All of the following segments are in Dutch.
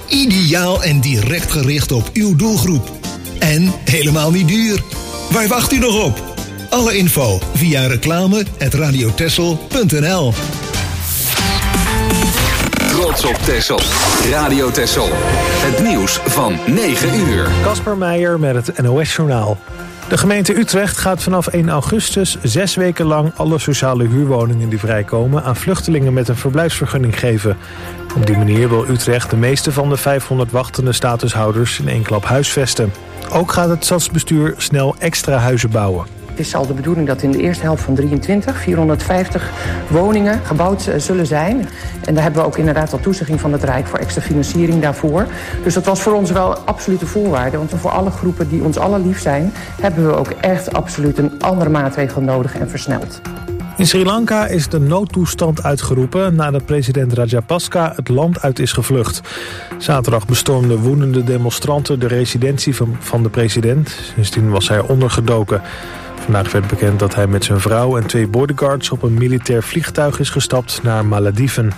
Ideaal en direct gericht op uw doelgroep. En helemaal niet duur. Waar wacht u nog op? Alle info via reclame@radiotessel.nl. Trots op Texel. Radio Texel. Het nieuws van 9 uur. Casper Meijer met het NOS-journaal. De gemeente Utrecht gaat vanaf 1 augustus 6 weken lang alle sociale huurwoningen die vrijkomen aan vluchtelingen met een verblijfsvergunning geven. Op die manier wil Utrecht de meeste van de 500 wachtende statushouders in één klap huisvesten. Ook gaat het stadsbestuur snel extra huizen bouwen. Het is al de bedoeling dat in de eerste helft van 2023 450 woningen gebouwd zullen zijn. En daar hebben we ook inderdaad al toezegging van het Rijk voor extra financiering daarvoor. Dus dat was voor ons wel absolute voorwaarde. Want voor alle groepen die ons allen lief zijn, hebben we ook echt absoluut een andere maatregel nodig en versneld. In Sri Lanka is de noodtoestand uitgeroepen nadat president Rajapaksa het land uit is gevlucht. Zaterdag bestormden woedende demonstranten de residentie van de president. Sindsdien was hij ondergedoken. Vandaag werd bekend dat hij met zijn vrouw en 2 bodyguards op een militair vliegtuig is gestapt naar Malediven.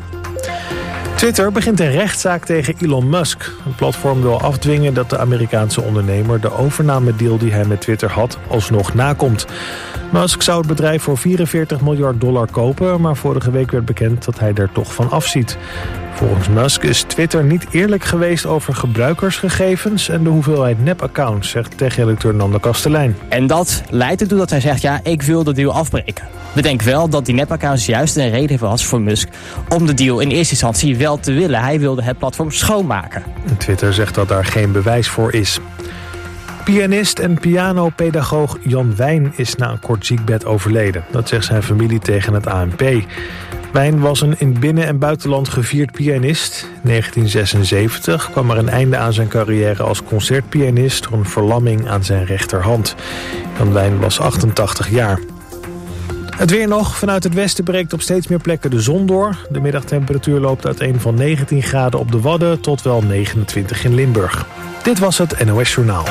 Twitter begint een rechtszaak tegen Elon Musk. Het platform wil afdwingen dat de Amerikaanse ondernemer de overnamedeal die hij met Twitter had alsnog nakomt. Musk zou het bedrijf voor $44 miljard kopen, maar vorige week werd bekend dat hij er toch van afziet. Volgens Musk is Twitter niet eerlijk geweest over gebruikersgegevens en de hoeveelheid nep-accounts, zegt tech-redacteur Nando Kastelein. En dat leidt ertoe dat hij zegt, ja, ik wil de deal afbreken. We denken wel dat die nep-accounts juist een reden was voor Musk om de deal in eerste instantie wel te willen. Hij wilde het platform schoonmaken. Twitter zegt dat daar geen bewijs voor is. Pianist en pianopedagoog Jan Wijn is na een kort ziekbed overleden. Dat zegt zijn familie tegen het ANP. Wijn was een in binnen- en buitenland gevierd pianist. In 1976 kwam er een einde aan zijn carrière als concertpianist door een verlamming aan zijn rechterhand. Jan Wijn was 88 jaar. Het weer nog. Vanuit het westen breekt op steeds meer plekken de zon door. De middagtemperatuur loopt uiteen van 19 graden op de Wadden tot wel 29 in Limburg. Dit was het NOS Journaal.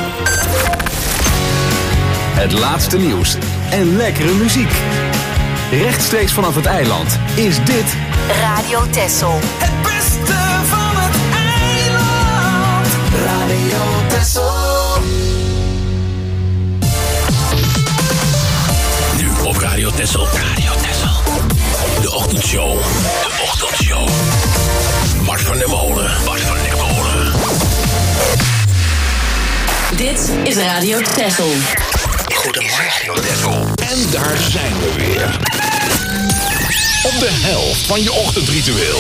Het laatste nieuws en lekkere muziek. Rechtstreeks vanaf het eiland is dit Radio Texel. Het beste van het eiland. Radio Texel. Nu op Radio Texel. Radio Texel. De ochtendshow. De ochtendshow. Bart van der Molen. Bart van der Molen. Dit is Radio Texel. Goedemorgen, Texel. En daar zijn we weer. Op de helft van je ochtendritueel.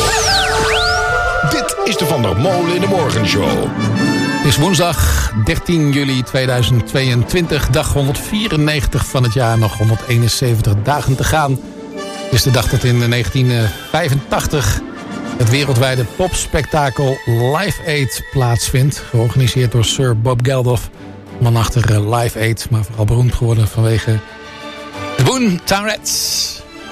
Dit is de Van der Molen in de Morgenshow. Het is woensdag 13 juli 2022, dag 194 van het jaar, nog 171 dagen te gaan. Het is de dag dat in 1985 het wereldwijde popspektakel Live Aid plaatsvindt. Georganiseerd door Sir Bob Geldof, man achter Live Aid, maar vooral beroemd geworden vanwege de Boomtown Rats.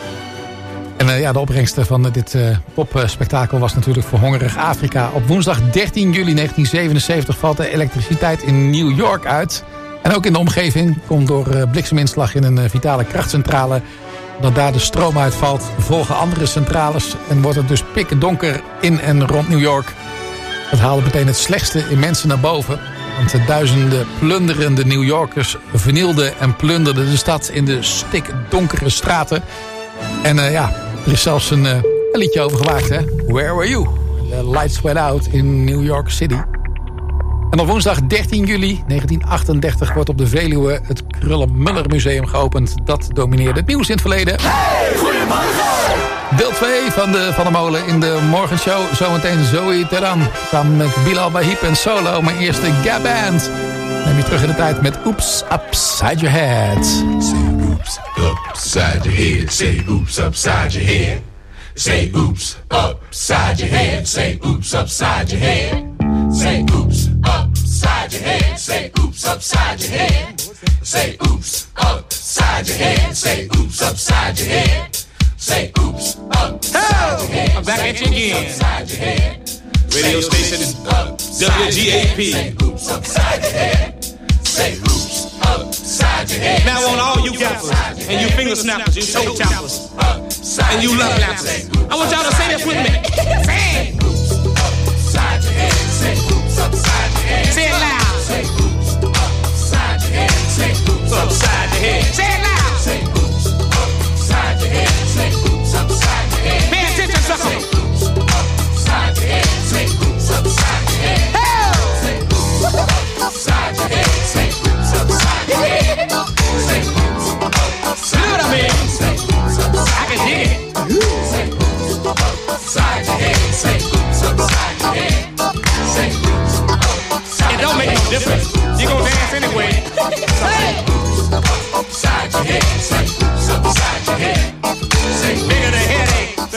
En de opbrengsten van dit popspektakel was natuurlijk voor hongerig Afrika. Op woensdag 13 juli 1977 valt de elektriciteit in New York uit. En ook in de omgeving komt door blikseminslag in een vitale krachtcentrale. Dat daar de stroom uitvalt, volgen andere centrales en wordt het dus pikkendonker in en rond New York. Dat haalde meteen het slechtste in mensen naar boven. Want de duizenden plunderende New Yorkers vernielden en plunderden de stad in de stikdonkere straten. En er is zelfs een liedje over gemaakt, hè? Where were you? The lights went out in New York City. En op woensdag 13 juli 1938 wordt op de Veluwe het Kröller-Müller Museum geopend. Dat domineerde het nieuws in het verleden. Hey, goedemorgen! Deel 2 van de Molen in de morgenshow. Zometeen Zoe Teran samen met Bilal Wahib en Solo. Maar eerst de Gaband. Neem je terug in de tijd met Oops Upside Your Head. Say oops upside your head. Say oops upside your head. Say oops upside your head. Say oops upside your head. Say oops upside your head. Say oops upside your head. Say oops upside your head. Say oops upside your head. Say oops upside your head. I'm back at you again. Radio station WGAP. Say oops upside your head. Say oops upside your head. Now on all you gappers and you finger snappers, you toe choppers, and you love lappers, I want y'all to say this with me. Say oops upside your head.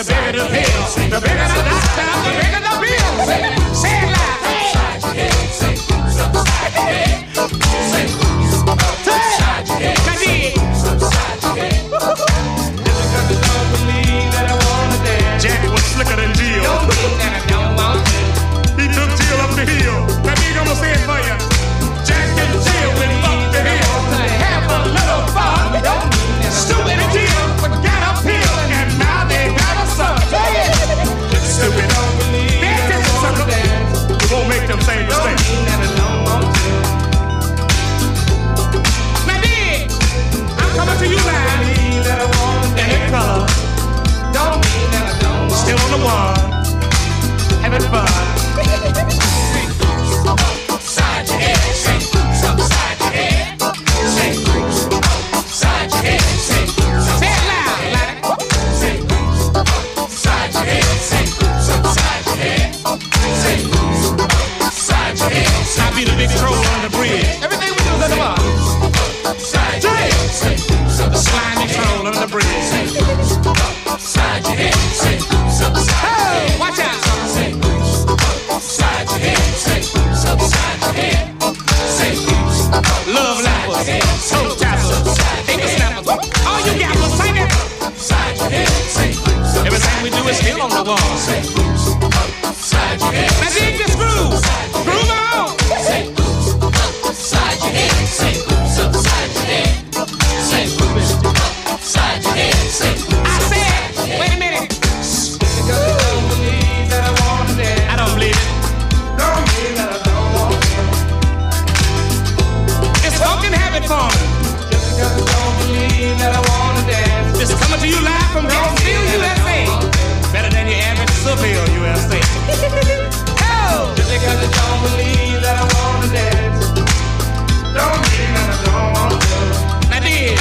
the bigger the pill. The bigger the doctor, the bigger the bill. Say it loud. Upside your head, say oops, upside your head. Say oops, upside your head. Say oops, upside your head. Just because you don't believe that I wanna dance. Jack was slicker than Jill. Don't mean that I don't want to. He took Jill up the hill. That nigga gonna say it for you. Jack and Jill went up the hill to have a little fun. Stupid Jill forgot her pill, and now they got a son. Stupid don't believe that I wanna dance. We won't make them same mistakes. Don't mean that I don't want to. Now dig, I'm coming to you live. That I wanna dance. And in color. Don't mean that I don't want to. Still on the wall, having fun. Upside your head, say oops, upside your head. Say oops, upside your head. Say oops, say it loud, like say oops, upside your head. Say oops, upside your head. Say oops, upside your head. I be the big troll on the bridge. Everything we do is at the bar. Upside your head. Say oops, the slimy troll on the bridge. Say oops, upside your head. Say oops, upside your head. Watch out. Say oops, upside your head. Say oops, upside your head. Say oops, love lappers, toe tappers, finger snappers. All you got was say that. Upside your head. Say oops, everything we do is still on the wall. Say oops, upside your head. Now dig this groove, groove on. Say oops, upside your head. Say oops, upside your head. Say oops, upside your head. Say oops. I said, wait a minute. Because you don't believe that I wanna dance. I don't believe it. Don't believe that I don't want to. It's fucking habit forming. Just because you don't believe that I wanna dance. Just coming to you live from Gainesville, USA. Better than your average Seville, USA. Oh! Just because you don't believe that I wanna dance. Don't mean that I don't want to. Now dig.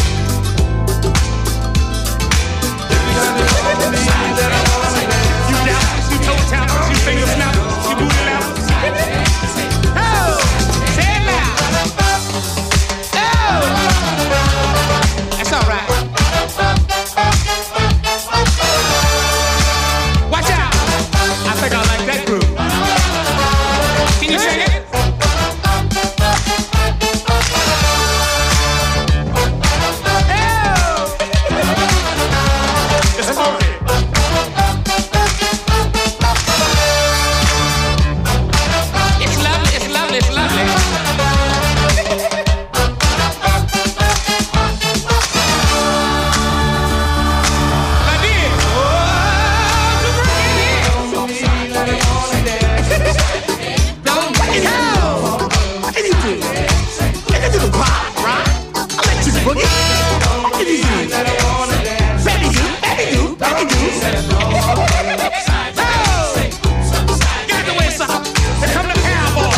Just because you don't believe that I wanna dance. You doubters, you toe tappers, you finger snappers, you booty lappers. Oh! Say it loud. Oh! That's all right. Watch out. I think I like that groove. Can you sing it? Oh! It's funky. It's lovely, it's lovely, it's lovely. My dear, to bring it in. Don't bring it out. What can you do? You can do the pop, right? I'll let you boogie. What can you do? Baby do, baby do, baby do. Get the way, son. Here come the cowboy.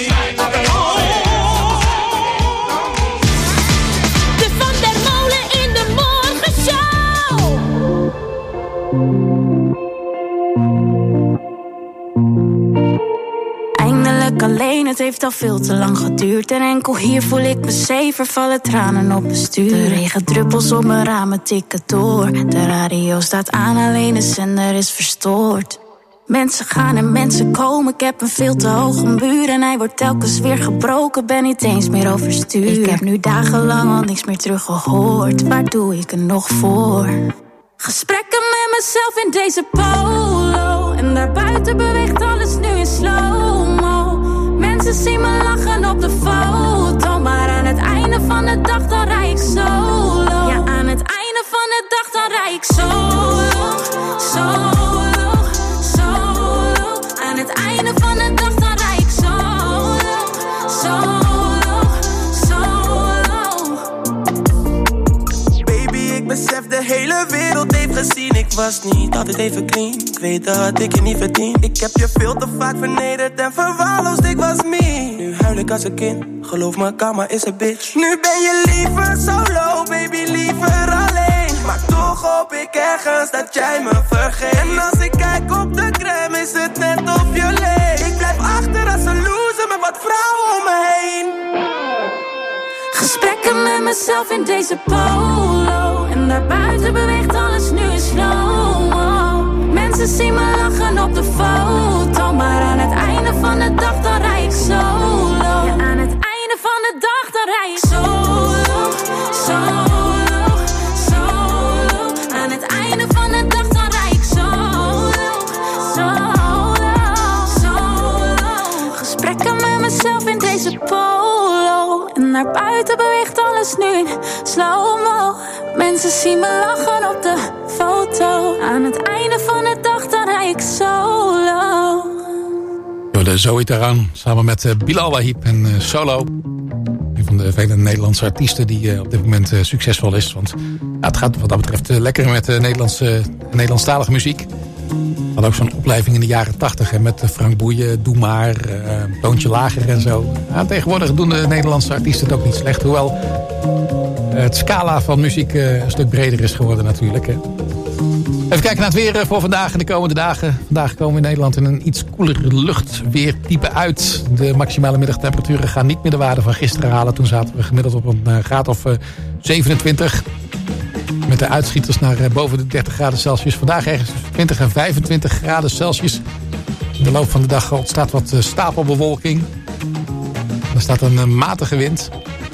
De Van der Molen in de Morgenshow. Eindelijk alleen, het heeft al veel te lang geduurd. En enkel hier voel ik me safe, er vallen tranen op mijn stuur. De regendruppels op mijn ramen tikken door. De radio staat aan, alleen de zender is verstoord. Mensen gaan en mensen komen, ik heb een veel te hoge muur. En hij wordt telkens weer gebroken, ben niet eens meer overstuur. Ik heb nu dagenlang al niks meer teruggehoord. Waar doe ik er nog voor? Gesprekken met mezelf in deze polo. En daarbuiten beweegt alles nu in slow-mo. Mensen zien me lachen op de foto. Maar aan het einde van de dag dan rij ik solo. Ja, aan het einde van de dag dan rij ik solo. Solo, solo. Aan het einde van de dag dan rij ik solo. Solo, solo. Baby, ik besef de hele wereld heeft gezien. Ik was niet altijd even clean. Ik weet dat ik je niet verdien. Ik heb je veel te vaak vernederd en verwaarloosd, ik was me. Nu huil ik als een kind, geloof me, karma is een bitch. Nu ben je liever solo, baby, liever alleen. Maar toch hoop ik ergens dat jij me vergeet. En als ik kijk op de crème is het net of je leeft. Ik blijf achter als een loser met wat vrouwen om me heen. Gesprekken met mezelf in deze polo. En daarbuiten beweegt alles nu in slow-mo. Mensen zien me lachen op de foto, maar aan het einde van de dag dan rij ik solo. Ja, aan het einde van de dag dan rij ik solo, solo, solo. Aan het einde van de dag dan rij ik solo, solo, solo. Gesprekken met mezelf in deze polo. En naar buiten beweegt alles nu in slow-mo. Mensen zien me lachen op de foto. Aan het einde van de dag dan rij ik solo. De Zoe Taran samen met Bilal Wahib en Solo. Een van de vele Nederlandse artiesten die op dit moment succesvol is. Want ja, het gaat wat dat betreft lekker met Nederlandstalige muziek. We hadden ook zo'n opleving in de jaren 80 met Frank Boeien, Doe Maar, Toontje Lager en zo. Ja, tegenwoordig doen de Nederlandse artiesten het ook niet slecht. Hoewel het scala van muziek een stuk breder is geworden natuurlijk. Hè. Even kijken naar het weer voor vandaag en de komende dagen. Vandaag komen we in Nederland in een iets koelere luchtweertype uit. De maximale middagtemperaturen gaan niet meer de waarde van gisteren halen. Toen zaten we gemiddeld op een graad of 27. Met de uitschieters naar boven de 30 graden Celsius. Vandaag ergens tussen 20 en 25 graden Celsius. In de loop van de dag ontstaat wat stapelbewolking. Er staat een matige wind.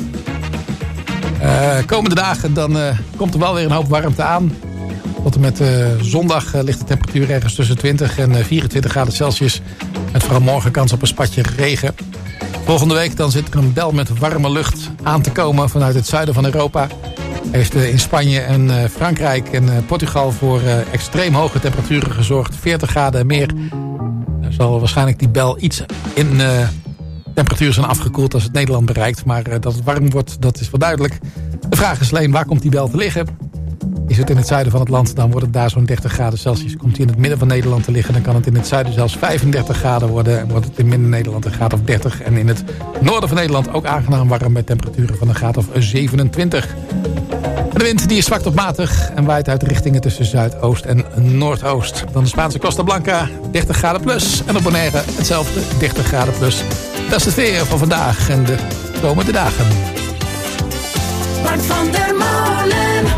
Komende dagen dan komt er wel weer een hoop warmte aan. Tot en met zondag ligt de temperatuur ergens tussen 20 en 24 graden Celsius. Met vooral morgen kans op een spatje regen. Volgende week dan zit er een bel met warme lucht aan te komen vanuit het zuiden van Europa. Heeft in Spanje en Frankrijk en Portugal voor extreem hoge temperaturen gezorgd. 40 graden en meer. Dan zal waarschijnlijk die bel iets in temperatuur zijn afgekoeld als het Nederland bereikt. Maar dat het warm wordt, dat is wel duidelijk. De vraag is alleen, waar komt die bel te liggen? Is het in het zuiden van het land, dan wordt het daar zo'n 30 graden Celsius. Komt hij in het midden van Nederland te liggen, dan kan het in het zuiden zelfs 35 graden worden. En wordt het in Midden-Nederland een graad of 30. En in het noorden van Nederland ook aangenaam warm met temperaturen van een graad of 27. En de wind die is zwak tot matig en waait uit richtingen tussen zuidoost en noordoost. Dan de Spaanse Costa Blanca, 30 graden plus. En op Bonaire hetzelfde, 30 graden plus. Dat is het weer van vandaag en de komende dagen. Bart van der Molen.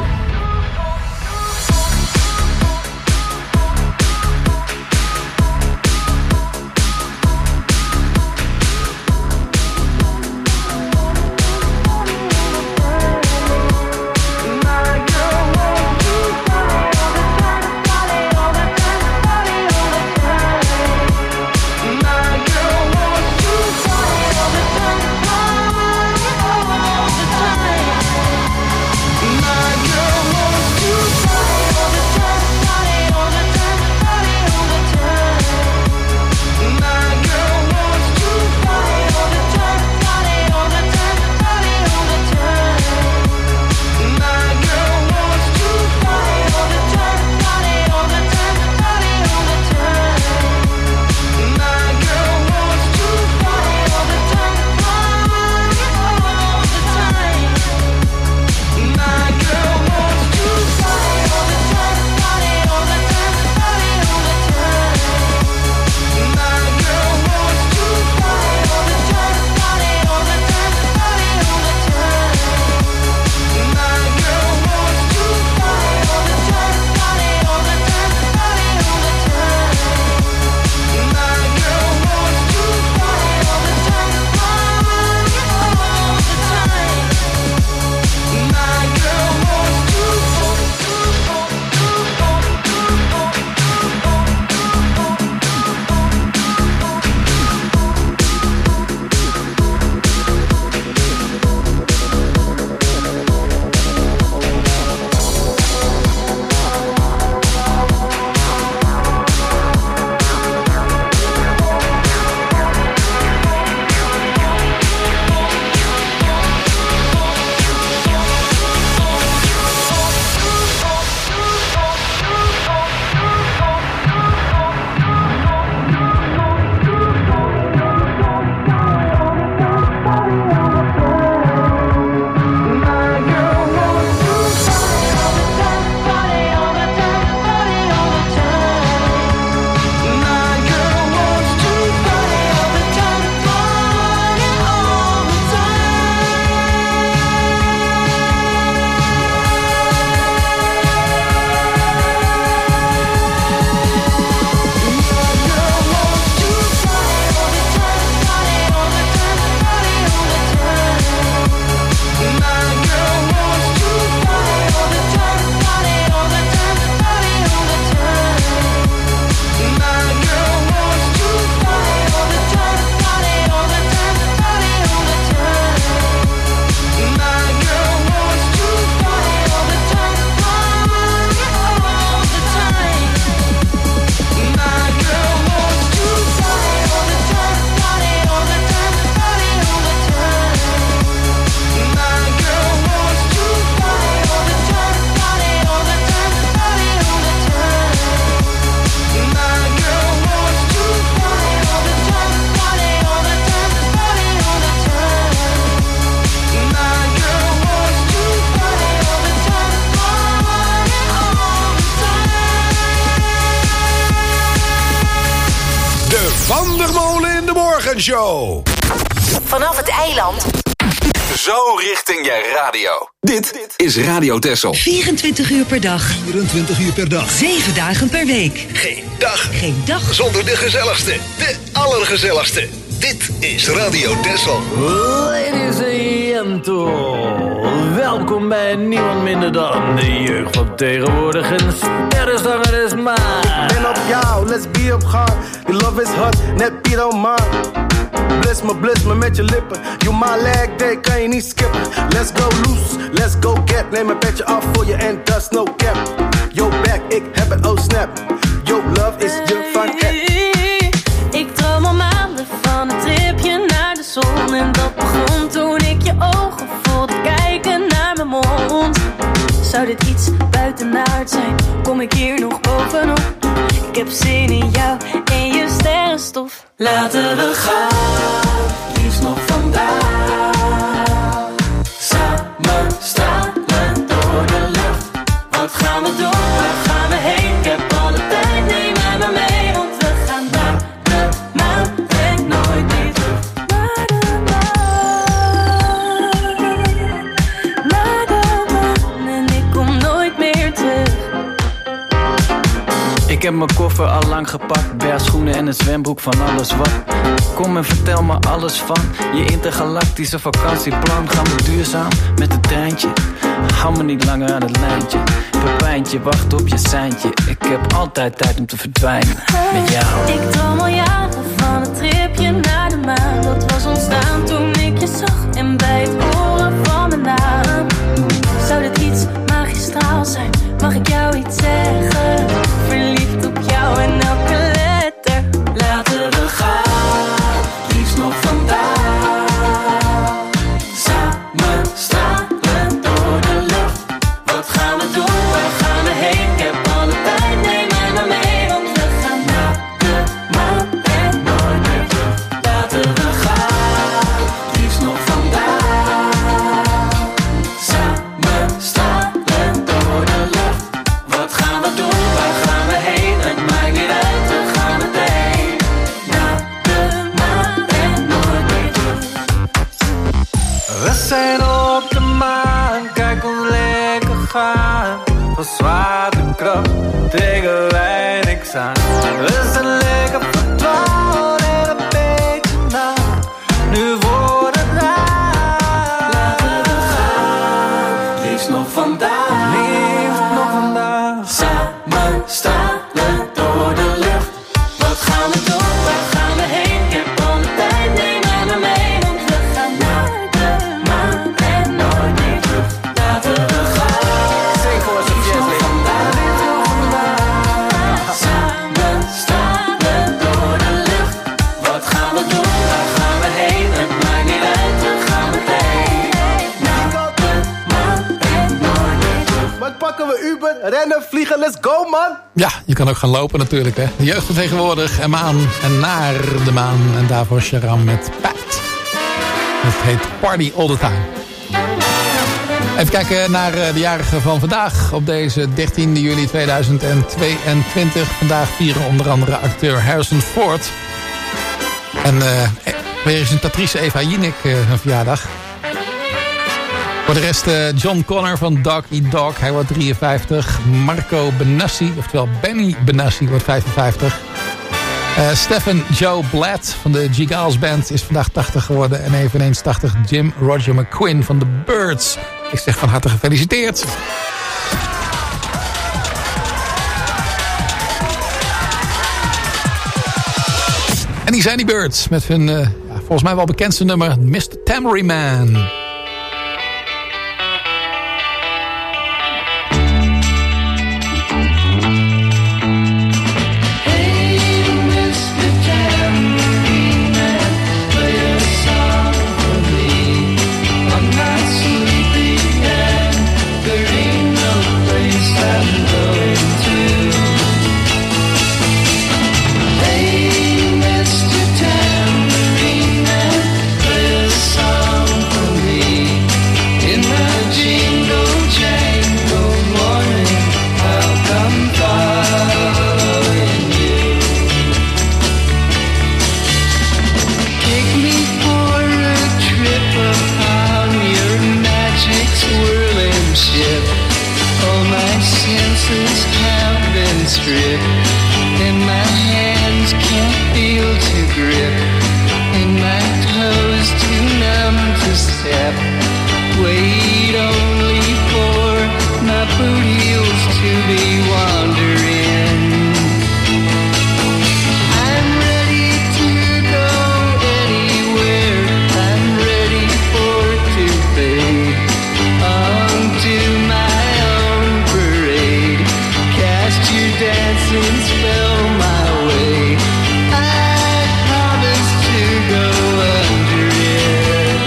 My Morgenshow. Vanaf het eiland. Zo richting je radio. Dit is Radio Texel. 24 uur per dag. 24 uur per dag. 7 dagen per week. Geen dag. Geen dag zonder de gezelligste. De allergezelligste. Dit is Radio Texel. Ladies and gentlemen, welkom bij niemand minder dan de jeugd van tegenwoordig. Een sterrenzanger is maar. Ben op jou, let's be op gang. Die love is hot, net Piet Omar. Bliss me met je lippen. You my leg day, kan je niet skippen. Let's go loose, let's go get. Neem een petje af voor je en dat is no cap. Yo back, ik heb het, oh snap. Yo love is je van Ik droom al maanden van een tripje naar de zon. En dat begon toen ik je ogen voelde kijken naar mijn mond. Zou dit iets buitenaard zijn? Kom ik hier nog bovenop? Ik heb zin in jou en je sterrenstof. Laten we gaan, liefst nog vandaag. Samen stralen door de lucht. Wat gaan we doen? Waar gaan we heen? Ik heb alle tijd, neem mij maar mee. Want we gaan naar de maan en nooit meer terug. Naar de maan, naar de maan. En ik kom nooit meer terug. Ik heb mijn koffer al lang gepakt, bergschoenen en een zwembroek van alles wat. Kom en vertel me alles van je intergalactische vakantieplan. Gaan we duurzaam met het treintje? Hou me niet langer aan het lijntje. Pepijntje, wacht op je seintje. Ik heb altijd tijd om te verdwijnen met jou. Ik droom al jaren van een tripje naar de maan. Dat was ontstaan toen ik je zag en bij het horen van mijn naam. Zou dit iets magistraal zijn? Mag ik jou iets zeggen? Verliefd op jou en elke letter. Laten we gaan, liefst nog vandaag. Samen stralen door de lucht. Wat gaan we doen? Waar gaan we heen? Ik heb alle tijd, neem mij maar mee. Want we gaan naar de maan en nooit meer terug. Laten we gaan, liefst nog vandaag. Samen stralen door de lucht. Wat gaan we doen? Waar gaan we heen? Het maakt niet uit, we gaan meteen naar de maan en nooit meer terug. We zijn op de maan, kijk ons lekker gaan. Van zwaartekracht tegen wij niks aan. We zijn lekker verdwaald en een beetje na. Nu wordt het raar. Laten we gaan, liefst nog vandaag. Liefst nog vandaag. Samen stralen door de lucht. Wat gaan we doen? Waar gaan we heen? Ik heb alle tijd, neem mij maar mee. Want we gaan naar de maan en nooit meer terug. Laten we gaan, Zing voor ons, liefst nog vandaag. Samen stralen door de lucht. Wat gaan we doen? Waar gaan we heen? Het maakt niet uit, we gaan meteen naar de maan en nooit meer terug. Wat pakken we Uber, rennen, vliegen, let's go man. Ja, je kan ook gaan lopen natuurlijk. Hè. De jeugd van tegenwoordig en maan en naar de maan. En daarvoor Sharam met Pat. Het heet Party All The Time. Even kijken naar de jarigen van vandaag. Op deze 13 juli 2022. Vandaag vieren onder andere acteur Harrison Ford. En presentatrice Eva Jinek een verjaardag. Voor de rest John Connor van Dog Eat Dog. Hij wordt 53. Marco Benassi, oftewel Benny Benassi, wordt 55. Stephen Joe Blatt van de G-Gals Band is vandaag 80 geworden. En eveneens 80 Jim Roger McQueen van The Birds. Ik zeg van harte gefeliciteerd. En die zijn die Birds met hun volgens mij wel bekendste nummer Mr. Tambourine Man. Mr. Tambourine Man, play a song for me. a step. Wait only for my boot heels to be wandering. I'm ready to go anywhere. I'm ready for to fade onto my own parade. Cast your dancing spell my way. I promise to go under it.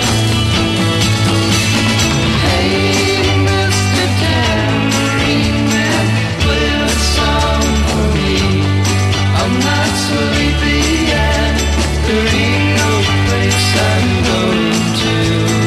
Hey, Mr. Tambourine Man, play a song for me. I'm not sleepy yet. There ain't no place I'm going to.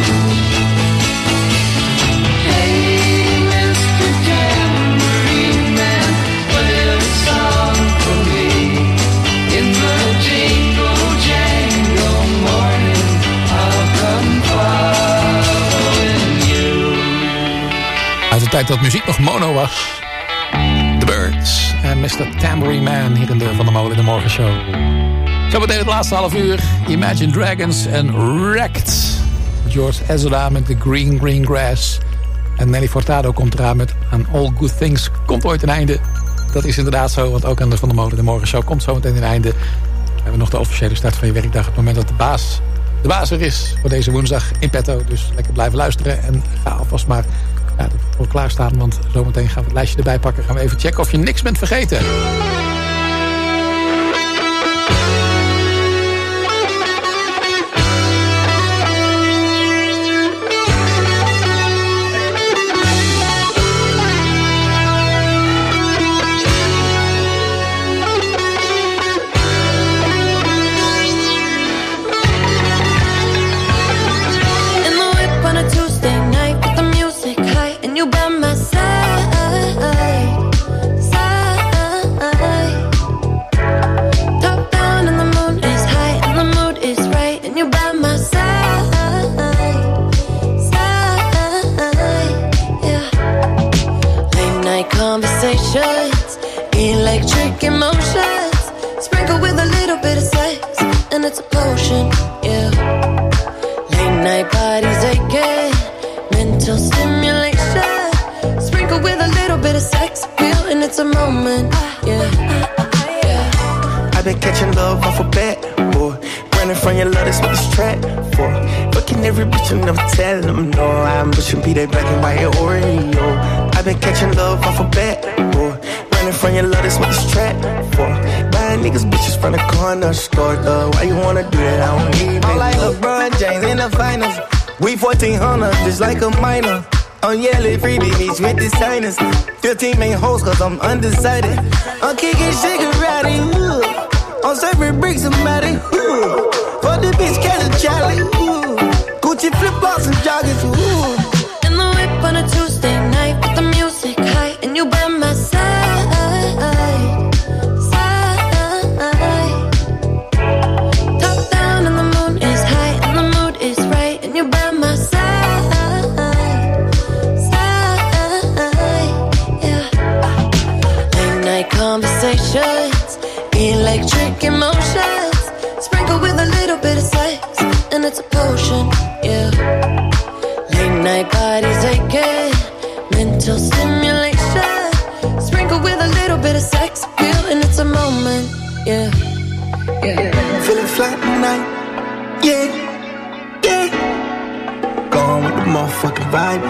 Hey, Mr. Tambourine Man, play a song for me. In the jingle jangle morning, I'll come following you. Uit de tijd dat muziek nog mono was. The Birds en Mr. Tambourine Man hier in de Van der Molen in de Morgenshow. Zometeen het laatste half uur. Imagine Dragons en Wrecked. George Ezra met The Green Grass. En Nelly Furtado komt eraan met An All Good Things. Komt ooit een einde. Dat is inderdaad zo, want ook aan de Van der Molen in de Morgenshow komt zometeen een einde. We hebben nog de officiële start van je werkdag. Het moment dat de baas er is voor deze woensdag in petto. Dus lekker blijven luisteren en ga alvast maar voor klaarstaan. Want zometeen gaan we het lijstje erbij pakken. Gaan we even checken of je niks bent vergeten. In the whip on a Tuesday night with the music high and you by my side, side. Top down and the moon is high and the mood is right and you by my side, side. Yeah. Late night conversations, electric emotions, sprinkled with a little bit of sex and it's a potion. Yeah. Late night bodies aching, mental stimulation, sprinkled with a little bit of sex appeal, and it's a moment, yeah. I've been catching love off a bat, boy. Running from your love, that's what this track for. Fucking every bitch and never tell them no. I'm pushing be that black and white Oreo. I've been catching love off a bat, boy. Running from your love, that's what this track for. Buying niggas bitches from the corner store, though. Why you wanna do that? I don't need it. I'm like LeBron James in the finals. We 1400, just like a minor. I'm yelling free beach with the signers. 15 main hoes, cause I'm undecided. I'm kicking Shigarati, ooh. I'm serving bricks and matty, ooh. For the bitch, catch a Charlie, ooh. Gucci flip-flops and joggers, ooh. In the whip on a Tuesday night with the music high and you by my side, side. Top down and the moon is high and the mood is right and you by my side, side. Yeah. Late night conversations, electric emotions, sprinkled with a little bit of sex and it's a potion, yeah. Late night bodies aching, mental stimulation, sprinkled with a little bit of sex appeal, and it's a moment, yeah. Yeah. Feeling fly tonight, yeah, yeah. Going with the motherfucking vibe,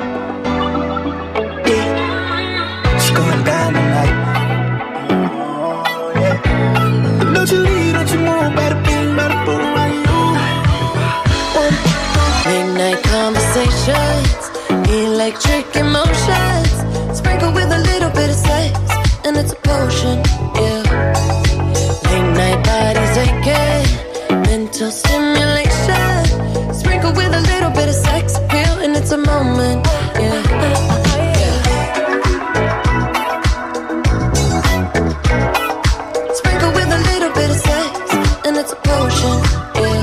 yeah. It's going down tonight, yeah. Don't you leave, don't you move, better boom around you. Late night conversations, electric emotions, sprinkled with a little bit of sex, and it's a potion, yeah. Late night bodies aching, mental stimulation, sprinkled with a little bit of sex appeal, and it's a moment, yeah. Sprinkled with a little bit of sex, and it's a potion, yeah.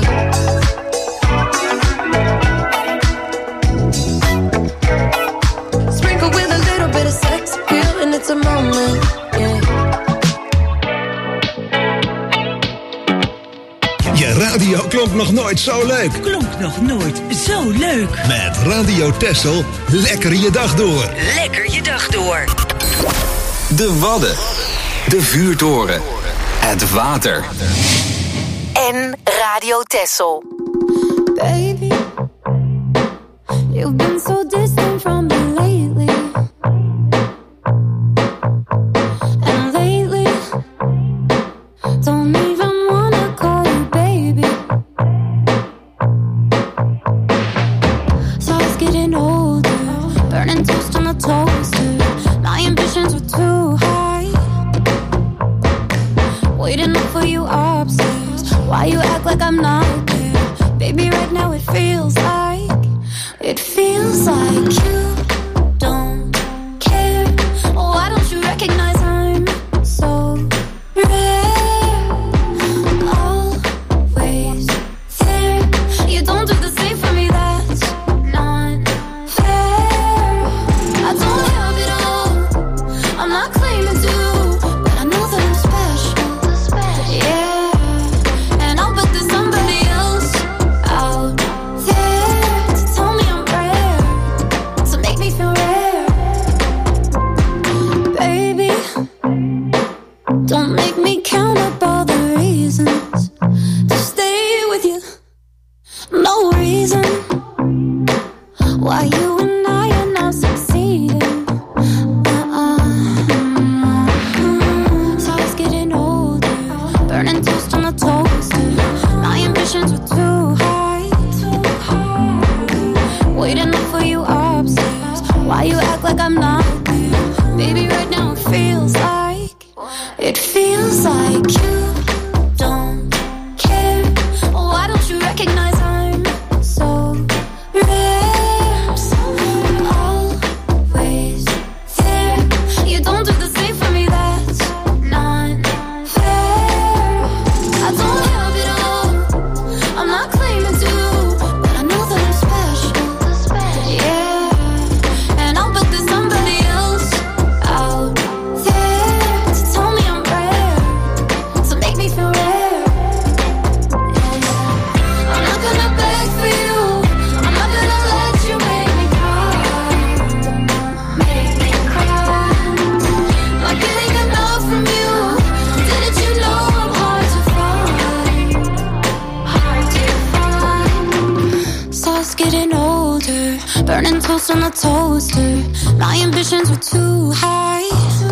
Sprinkled with a little bit of sex appeal, and it's a moment, yeah. Je radioclub klonk nog nooit zo leuk. Klonk nog nooit zo leuk. Met Radio Texel, lekker je dag door. Lekker je dag door. De Wadden. De vuurtoren. Het water. En Radio Texel. Baby, you've been so distant from me lately. And lately, don't even wanna call you baby. So I was getting older, burning toast on the toaster. My ambitions were too high. Waiting up for you upstairs. Why you act like I'm not there? Baby, right now it feels like you don't care. Why don't you recognize I'm so rare? Always there. You don't do the same for me, that's not fair. I don't have it all, I'm not claiming to, but I know that I'm special. Yeah, and I'll bet there's somebody else out there to tell me I'm rare, to make me feel rare. Baby, don't make me count up all the reasons to stay with you. No reason why you and I are not succeeding. So I was getting older, burning toast on the toaster. My ambitions were too high. Waiting up for you upstairs. Why you act like I'm not there? Baby, right now it feels like you don't care. Why don't you recognize I'm so rare? Always there. You don't do the same for me, that's not fair. I don't have it all, I'm not claiming to, but I know that I'm special. Yeah, and I'll bet there's somebody else out there to tell me I'm rare, to make me feel rare. I'm not gonna beg for you, I'm not gonna let you make me cry. Make me cry. Not getting enough from you. Didn't you know I'm hard to find? Hard to find. So I was getting older, burning toast on the toaster. My ambitions were too high.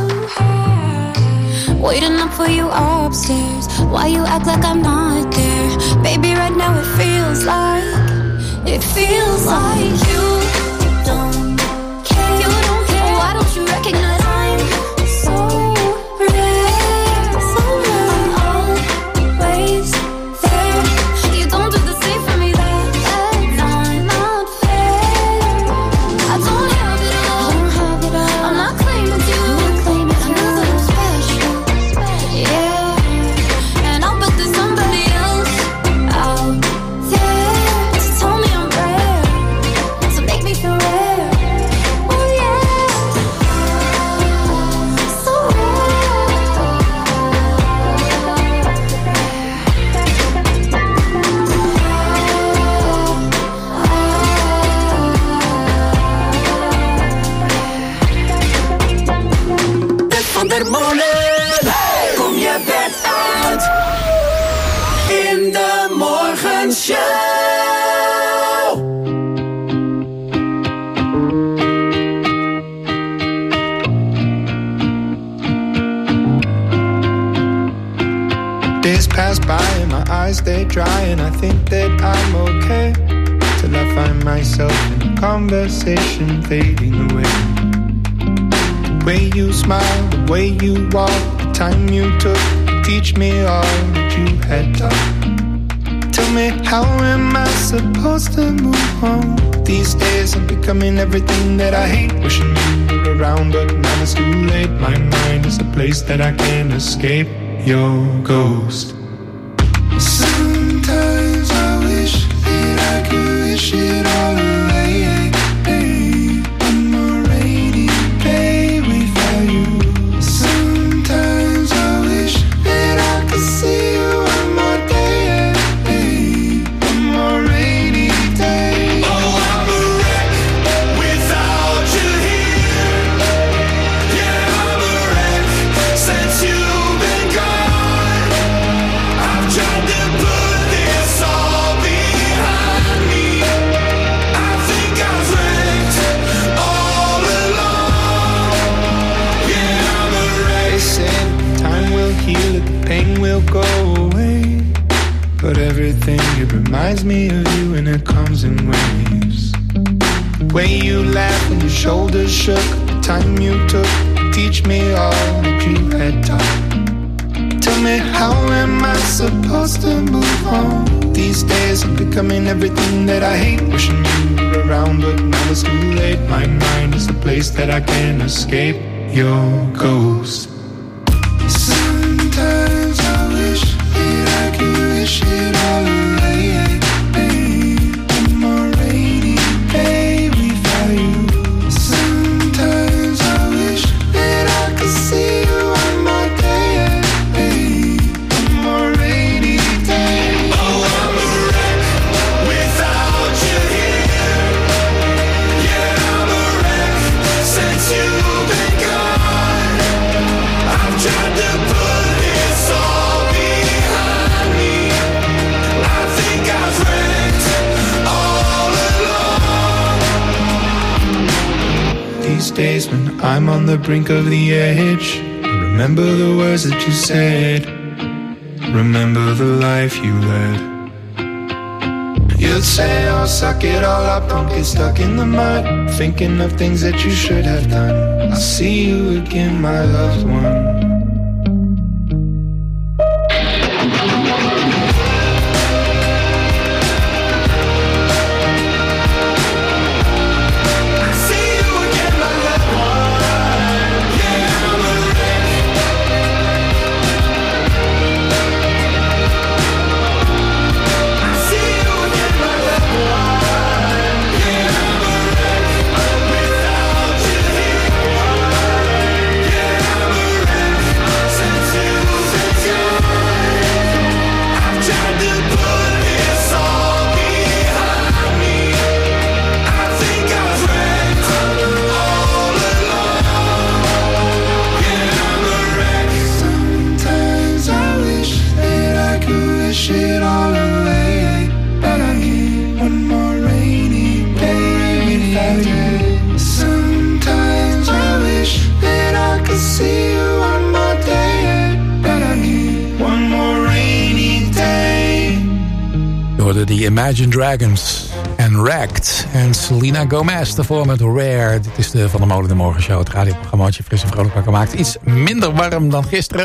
Waiting up for you upstairs. Why you act like I'm not there? Baby, right now it feels like you don't care. You don't care. Why don't you recognize I'm so rare? So rare. Always there. You don't do the same for me, that's not fair. I don't have it all, I'm not claiming you, but I know that I'm special. Yeah, and I'll bet there's somebody else out there to tell me I'm rare, to make me feel rare. Oh yeah, so Bert van der Molen, kom je bed uit in de morgenshow. Days pass by and my eyes stay dry, and I think that I'm okay till I find myself in a conversation fading away. The way you smile, the way you walk, the time you took to teach me all that you had done. Tell me, how am I supposed to move on? These days I'm becoming everything that I hate. Wishing you were around, but now it's too late. My mind is a place that I can't escape. Your ghost. Sometimes I wish that I could wish it all away. On a rainy day without you. Sometimes I wish that I could see you one more day. It reminds me of you and it comes in waves. The way you laughed when your shoulders shook, the time you took to teach me all that you had taught. Tell me, how am I supposed to move on? These days I'm becoming everything that I hate. Wishing you were around, but now it's too late. My mind is a place that I can't escape your ghost. Sometimes I wish that I could wish it all away. One more rainy day without you. Sometimes I wish that I could see you one more day. One more rainy day. Oh, I'm a wreck without you here. Yeah, I'm a wreck since you've been gone. I've tried to put this all behind me. I think I've wrecked all along. These days when I'm on the brink of the edge, I remember the words that you said. Remember the life you led. You'd say, oh, suck it all up, don't get stuck in the mud, thinking of things that you should have done. I'll see you again, my loved one. The Imagine Dragons en Wrecked en Selena Gomez daarvoor met Rare. Dit is de Van der Molen de Morgenshow, het radioprogramma wat je fris en vrolijk wakker maakt. Iets minder warm dan gisteren.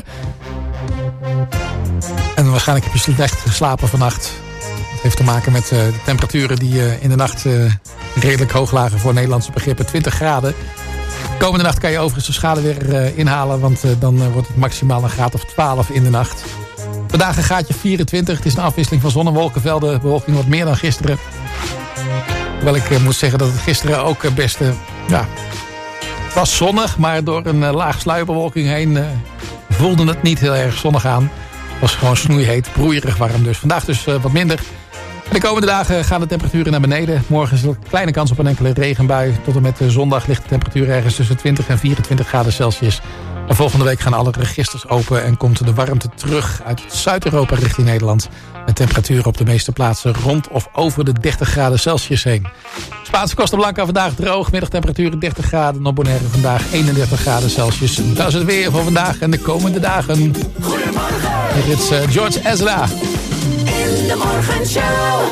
En waarschijnlijk heb je slecht geslapen vannacht. Dat heeft te maken met de temperaturen die in de nacht redelijk hoog lagen voor Nederlandse begrippen. 20 graden. Komende nacht kan je overigens de schade weer inhalen, want dan wordt het maximaal een graad of 12 in de nacht. Vandaag een graadje 24. Het is een afwisseling van zon- en wolkenvelden. Bewolking wat meer dan gisteren. Hoewel ik moet zeggen dat het gisteren ook best... was zonnig, maar door een laag sluierbewolking heen... voelde het niet heel erg zonnig aan. Het was gewoon snoeiheet, broeierig warm. Dus vandaag dus wat minder. En de komende dagen gaan de temperaturen naar beneden. Morgen is er een kleine kans op een enkele regenbui. Tot en met zondag ligt de temperatuur ergens tussen 20 en 24 graden Celsius. En volgende week gaan alle registers open en komt de warmte terug uit Zuid-Europa richting Nederland. Met temperaturen op de meeste plaatsen rond of over de 30 graden Celsius heen. Spaanse Costa Blanca vandaag droog, middagtemperaturen 30 graden. Nog Bonaire vandaag 31 graden Celsius. Dat is het weer voor vandaag en de komende dagen. Goedemorgen. Dit is George Ezra. In de Morgenshow.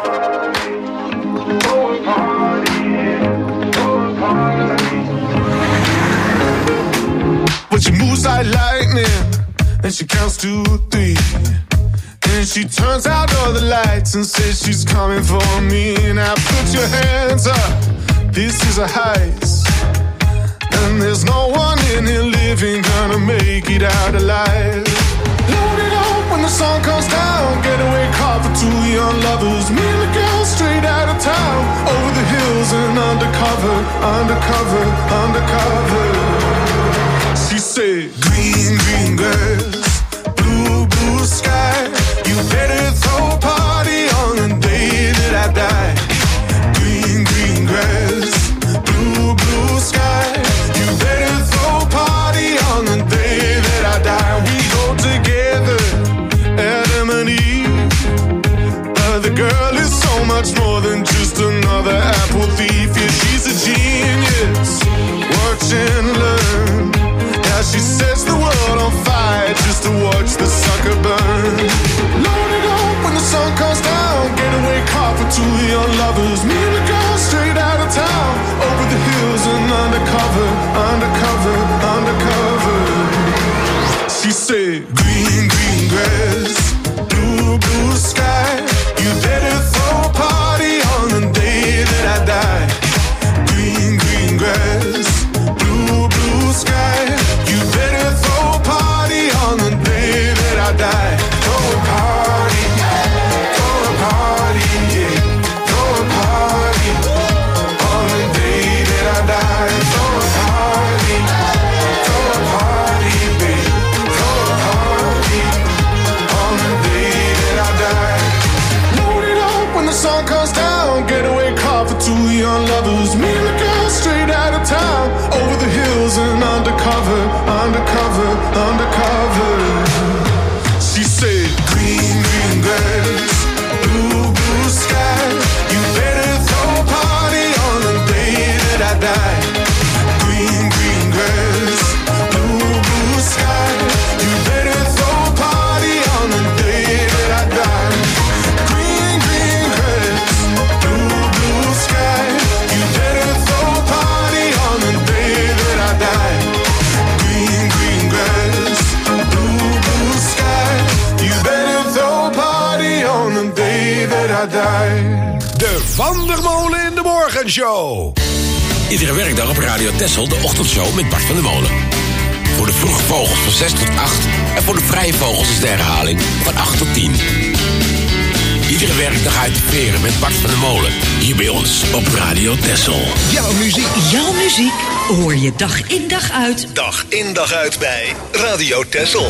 But she moves like lightning, and she counts to 3. And she turns out all the lights and says she's coming for me. Now put your hands up, this is a heist. And there's no one in here living gonna make it out alive. Load it up when the sun comes down, getaway car for two young lovers. Me and the girl straight out of town, over the hills and undercover, undercover, undercover. She said, green, green grass, blue, blue sky. You better throw a party on the day that I die. Green, green grass, blue, blue sky. You better throw a party on the day that I die. We go together, Adam and Eve. But the girl is so much more than just another apple thief. Yeah, she's a genius. Watch and learn. She sets the world on fire just to watch the sucker burn. Load it up when the sun comes down, getaway car for two young lovers. Me and the girl straight out of town, over the hills and undercover, undercover, undercover. She said, green, green grass, blue, blue sky. You better throw a party on the day that I die. Green, green grass, blue, blue sky. You better throw a party on the day that I die. Throw a party, throw a party, yeah. Throw a party on the day that I die. Throw a party, babe. Throw a party on the day that I die. Load it up when the sun comes down. Getaway car for two young lovers. Me and the girl straight out of town, over the hills and undercover, undercover, undercover. She said, green, green grass, blue, blue sky. You better throw a party on the day that I die. Green, green grass, blue, blue sky. You better throw a party on the day that I die. Green, green grass, blue, blue sky. You better throw a party on the day that I die. Green, green grass, blue, blue sky. You better throw a party on the day that I die. De Van der Molen in de Morgenshow. Iedere werkdag op Radio Texel de ochtendshow met Bart van der Molen. Voor de vroege vogels van 6 tot 8 en voor de vrije vogels is de herhaling van 8 tot 10. Iedere werkdag uit de veren met Bart van der Molen. Hier bij ons op Radio Texel. Jouw muziek. Jouw muziek hoor je dag in dag uit. Dag in dag uit bij Radio Texel.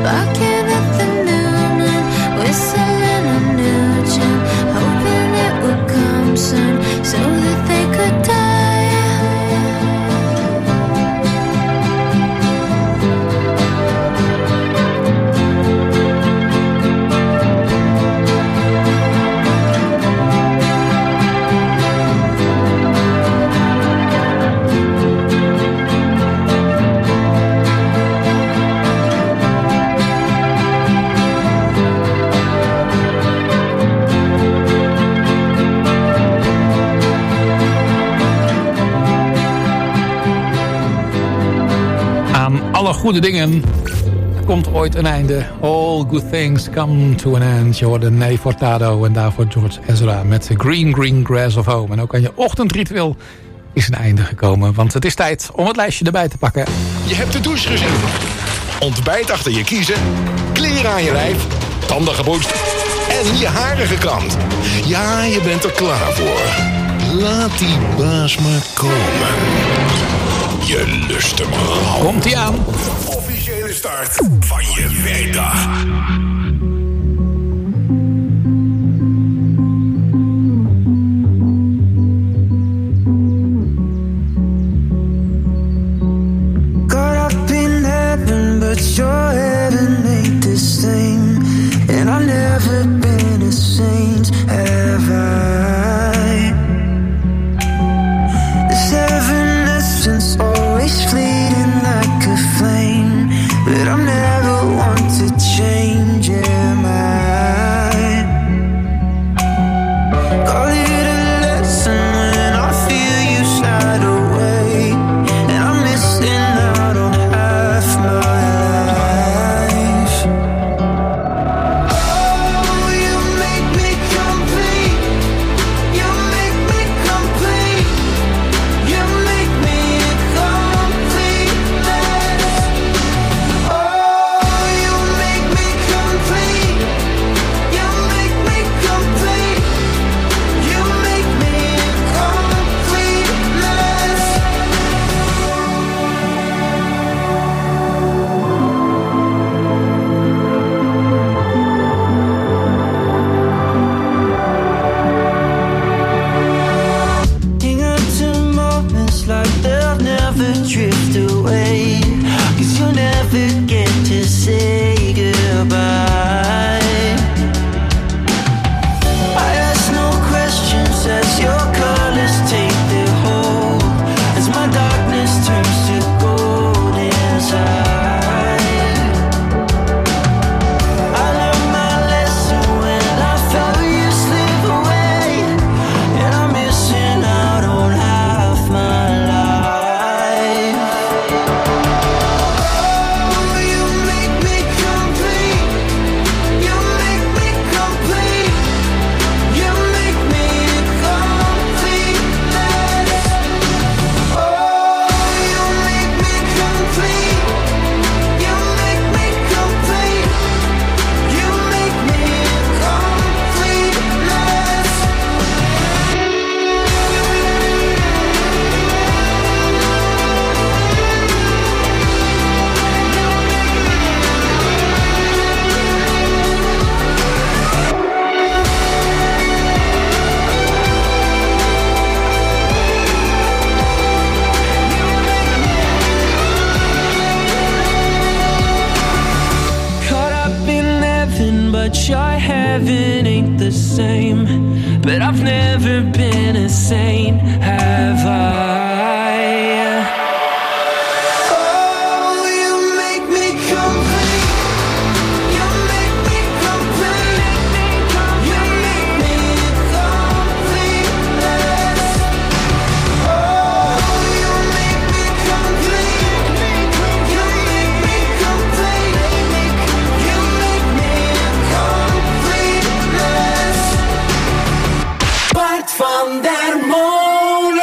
Barking at the moon and whistling a new tune, hoping it would come soon so that they could die. Alle goede dingen komt ooit een einde. All good things come to an end. Je hoorde Nelly Furtado en daarvoor George Ezra met Green Green Grass of Home. En ook aan je ochtendritueel is een einde gekomen. Want het is tijd om het lijstje erbij te pakken. Je hebt de douche gezet. Ontbijt achter je kiezen. Kleren aan je lijf. Tanden gepoetst. En je haren gekamd. Ja, je bent er klaar voor. Laat die baas maar komen. Je lust hem al. Komt-ie aan. Officiële start van je werkdag. Caught up in heaven, but your heaven ain't the same. And I've never been a saint, have I? This heaven essence always fleeting like a flame, but I'm never one to change, am I? Call it a lesson when I feel you slide away, and I'm missing out on half my life. Oh, you make me complete. You make me complete. You make me complete. Oh, you make me complete. You make me complete. You make me hang on to moments like they'll never drift away, 'cause you'll never get to say goodbye. I ask no questions as your colors take their hold, as my darkness turns to gold inside. I learned my lesson when I felt you slip away, and I'm missing out on half my life. Oh, you make me complete. You make me complete. You make me complete. Oh, you make me complete. You make me complete. You make me caught up in heaven, but your heaven ain't the same. But I've never been a saint, have I? Oh, you make me complete. You make me complete. You make me complete. Oh, you make me complete. You make me complete. You make me complete. Bart van der Molen.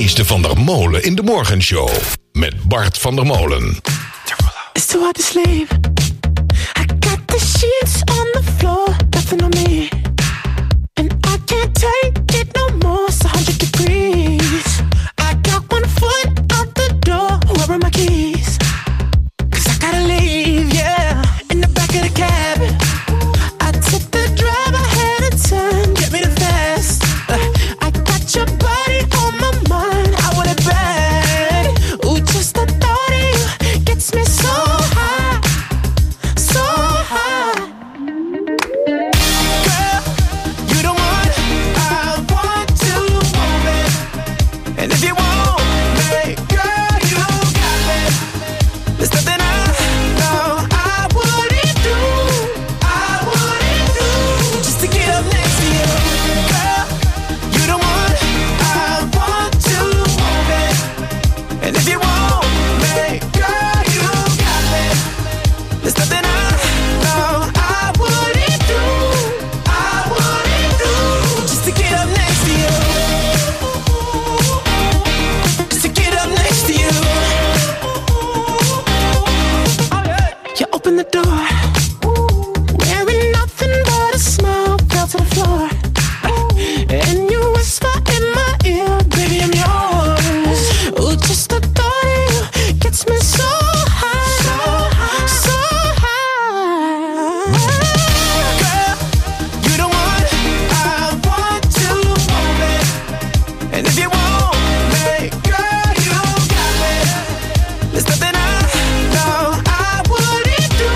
is de Van der Molen in de Morgenshow. Met Bart van der Molen. It's too hard to sleep. I got the sheets on the floor, nothing on me. And I can't take it no more, it's 100 degrees. I got one foot out the door, where are my keys? 'Cause I gotta leave, yeah, in the back of the cab. I took the drive, I had a turn, get me the fast. I got your body on my mind, I want it bad. Ooh, just the thought of you gets me so high, so high. Girl, you the one I want to move it. And if you want me, girl, you got me. There's nothing I know I wouldn't do, just to get up next to you. Girl, you the one I want to move it. And if you want me, girl, you got me. There's nothing I know I wouldn't do, just to get up next to you. Just to get up next to you. You open the door, wearing nothing but a smile, fell to the floor. And you whisper in my ear, baby, I'm yours. Ooh, just the thought of you gets me so high, so high. Girl, you the one I want to move it. And if you want me, girl, you got me. There's nothing I know I wouldn't do,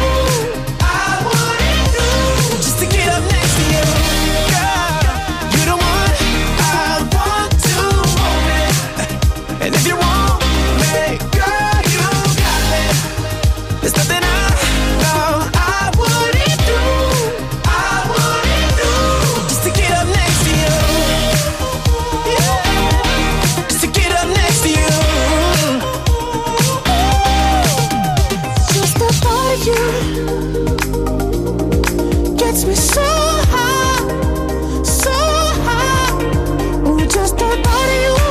just to get up next to you. Girl, you the one I want to move it. And if you want me, girl, you got me. There's nothing I know I wouldn't do, just to get up next to you. Yeah, just to get up next to you. Just the thought of you gets me so high, so high. Ooh, just the thought of you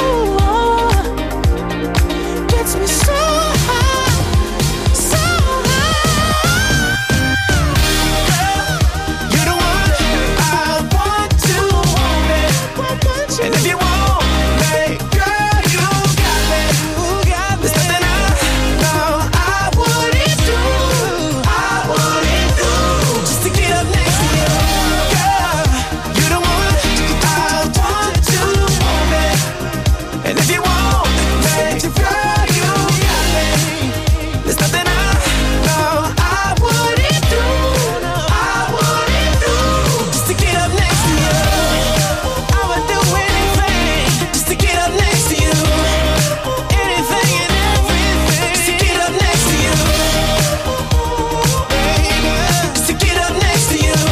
gets me so high, so high. Girl, you're the one I want to move it. And if you want me, girl, you got me. There's nothing I know I wouldn't do, just to get up next to you. Girl, you're the one I want to move it. And if you want me, girl, you got me. There's nothing I know I wouldn't do, just to get up next to you. I would do anything just to get up next to you. Anything and everything just to get up next to you. Baby, just to get up next to you.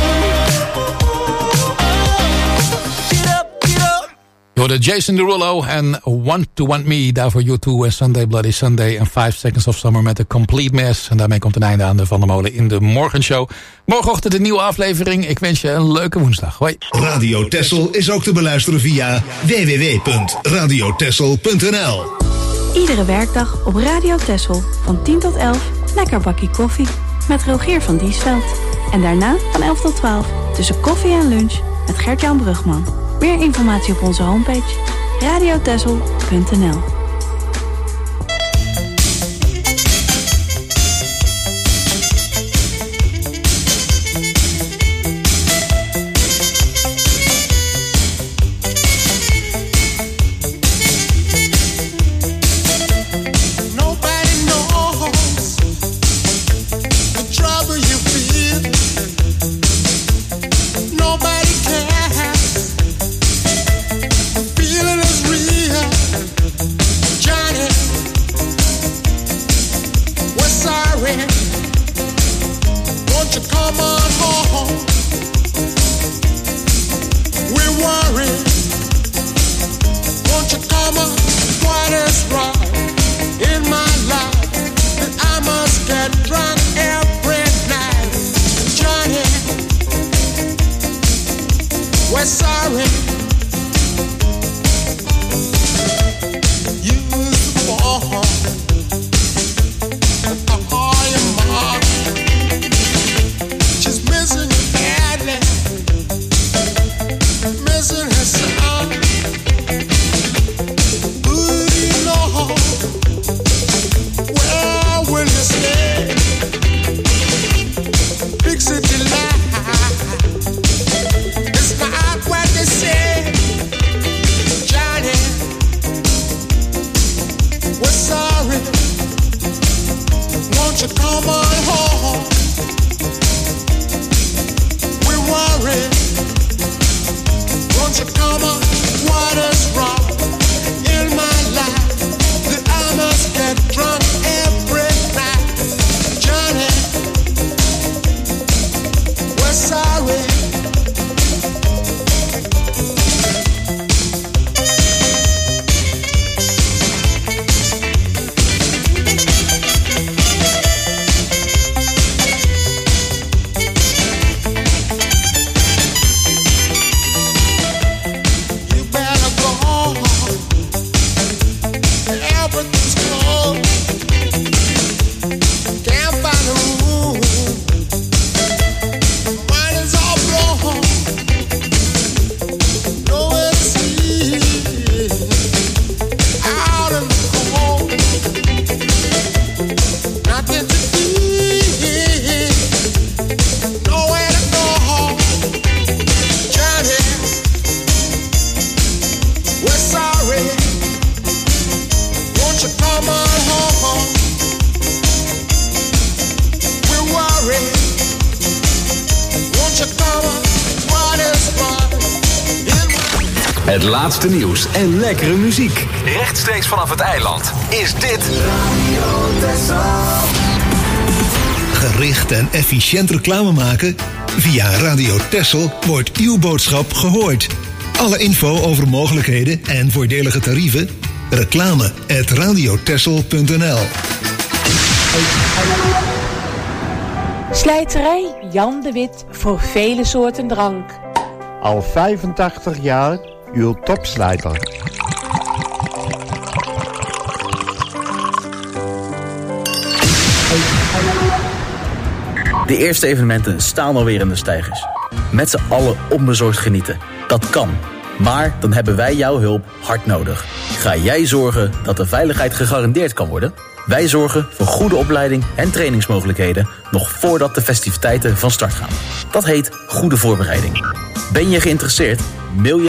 Get up, get up. Je hoorde Jason Derulo en Want to Want Me. Daarvoor U2 en Sunday Bloody Sunday. En 5 Seconds of Summer met een Complete Mess. En daarmee komt een einde aan de Van der Molen in de Morgenshow. Morgenochtend een nieuwe aflevering. Ik wens je een leuke woensdag. Hoi. Radio Texel is ook te beluisteren via www.radiotexel.nl. Iedere werkdag op Radio Texel van 10 tot 11 lekker bakkie koffie met Rogier van Diesveld. En daarna van 11 tot 12 tussen koffie en lunch met Gert-Jan Brugman. Meer informatie op onze homepage radiotexel.nl. Nobody knows the trouble you feel. Nobody cares. The feeling is real. Johnny, we're sorry. Won't you come on home? We're worried. Won't you come on? What is wrong in my life that I must get drunk every night? Johnny, we're sorry. Het laatste nieuws en lekkere muziek. Rechtstreeks vanaf het eiland is dit Radio Texel. Gericht en efficiënt reclame maken? Via Radio Texel wordt uw boodschap gehoord. Alle info over mogelijkheden en voordelige tarieven? reclame@radiotexel.nl. Slijterij Jan de Wit voor vele soorten drank. Al 85 jaar uw topslijter. De eerste evenementen staan alweer in de steigers. Met z'n allen onbezorgd genieten. Dat kan. Maar dan hebben wij jouw hulp hard nodig. Ga jij zorgen dat de veiligheid gegarandeerd kan worden? Wij zorgen voor goede opleiding en trainingsmogelijkheden nog voordat de festiviteiten van start gaan. Dat heet goede voorbereiding. Ben je geïnteresseerd? Mail je